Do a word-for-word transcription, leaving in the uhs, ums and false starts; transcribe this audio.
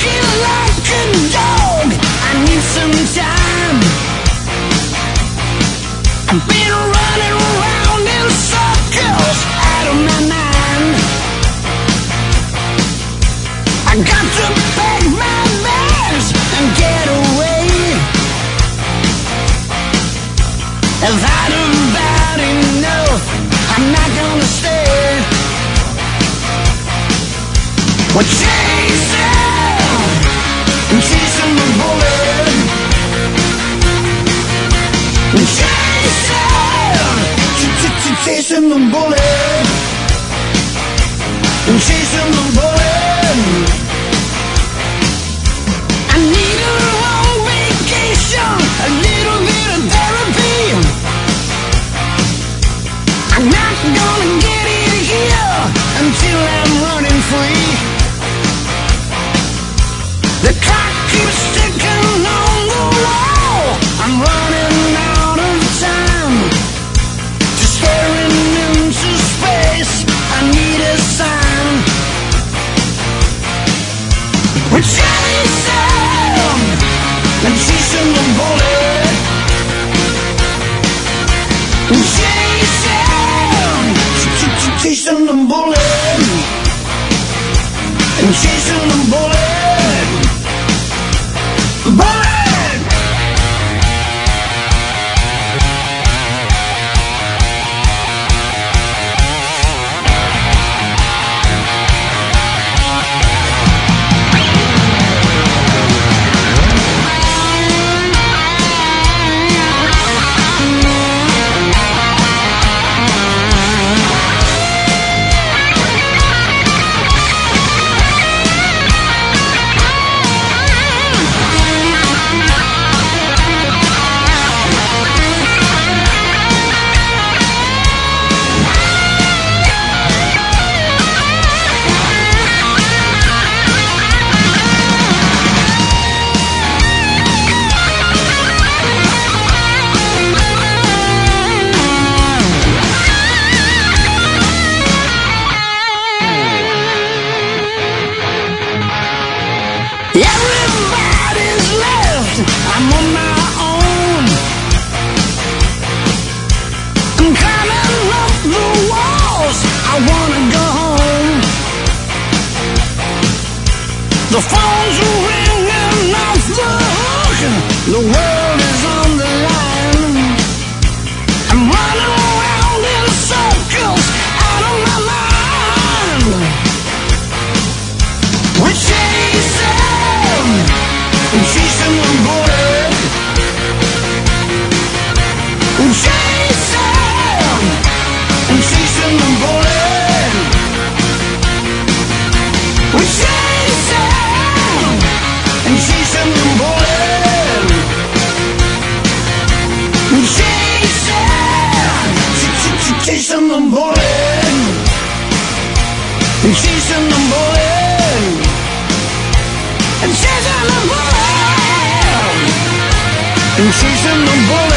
barking like a dog. I need some time. I've been running around in circles, out of my mind. I got to pack my bags and get away. I've had about enough, I'm not gonna stay. We're chasing, chasing the bullet. We're chasing, chasing the bullet. Chasing the bullet. I need a long vacation, a little bit of therapy. I'm not gonna get it here until I'm running free. The clock keeps ticking on the wall. I'm running out of time, just staring into space. I need a sign. We're chasing, and chasing the bullet. We're chasing, chasing the bullet. And chasing the bullet. Bullet! Everybody's left, I'm on my own. I'm climbing up the walls, I wanna go home. The phone's ringing off the hook, the world is on the line. I'm running around in circles, out of my mind. We're chasing, chasing the bullet. Chasing, chasing the bullet. We're chasing, chasing the bullet. Chasing, chasing the bullet. Chasing the bullet. And chasing the bullet. And chasing the bullet.